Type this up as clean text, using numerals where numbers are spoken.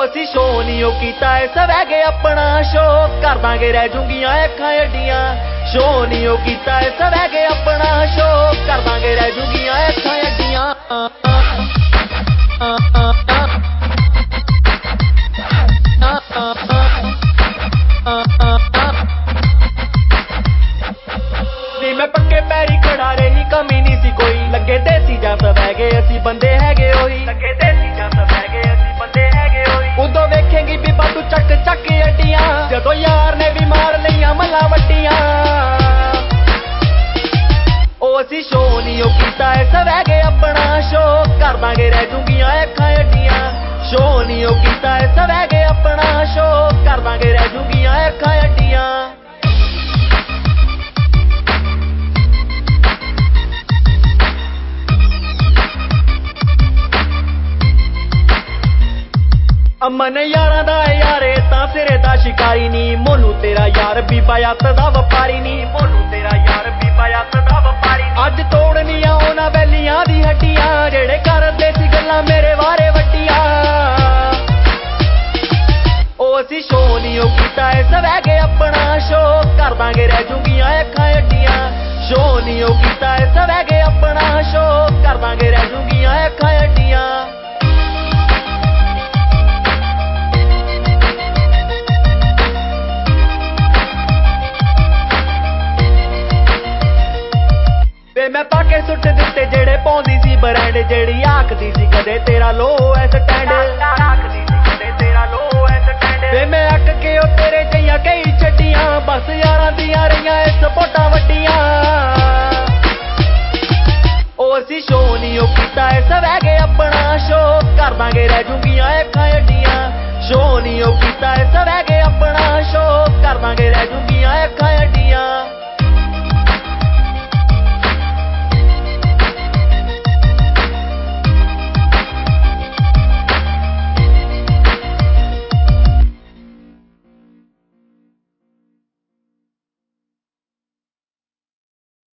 ਅਸੀਂ ਸ਼ੋ ਨਹੀਂ ਉਹ ਕੀਤਾ ਏ ਸਵੈਗੇ ਆਪਣਾ ਸ਼ੋ ਕਰ ਦਾਂਗੇ ਰਹਿ ਜੂੰਗੀਆਂ ਅੱਖਾਂ ਏਡੀਆਂ ਸ਼ੋ ਨਹੀਂ ਉਹ ਕੀਤਾ ਏ ਸਵੈਗੇ ਆਪਣਾ ਸ਼ੋ ਕਰ ਦਾਂਗੇ ਰਹਿ ਜੂੰਗੀਆਂ ਅੱਖਾਂ ਏਡੀਆਂ मैं पक्के पैरी खड़ा रही कमी नहीं सी कोई लगे देसी जा सवैगे असी बंदे हैगे ओही लगे देसी जा सवैगे असी बंदे हैगे ओही उदों वेखेंगी बीबा तू चक चक अड्डियां जदों यार ने भी मार लईयां मल्ला वड्डियां ओ असी शो नहीं ओ कीता है सवैगे अपना शो कर दांगे रह जूंगियां अखां अड्डियां शो नहीं ओ कीता है सवैगे अपना शो कर दांगे रह जूंगियां अखां अड्डियां अमन यारां दा यारे तां सिरे दा शिकारी नी मोनू तेरा यार बीबा यत्त दा वपारी नी मोनू तेरा यार बीबा यत्त दा वपारी अज तोड़नियां उन्हां बैलियां दी हड्डियां जेड़े करदे सी गल्लां मेरे वारे वड्डियां ओ असी शो नहीं ओ कीता ऐ सवैगे अपना शो कर दांगे रह जूंगियां अखां अड्डियां शो नहीं ओ कीता ऐ सवैगे अपना शो कर दांगे रह जूंगियां अखां अड्डियां मैं पाके सुट दिते जेड़े पौंदी सी ब्रांड जेड़ी आखदी सी कदे तेरा लो ऐ स्टैंड आखदी सी कदे तेरा लो ऐ स्टैंड वे मैं अक के ओ तेरे जइयां कई छड्डियां बस यारां दियां रहियां इस पोटा वड्डियां ओ असी शो नहीं ओ कीता ऐ सवैगे अपना शो कर दांगे रह जूंगियां अखां अड्डियां शो नहीं ओ कीता ऐ सवैगे अपना शो कर दांगे रह जूंगियां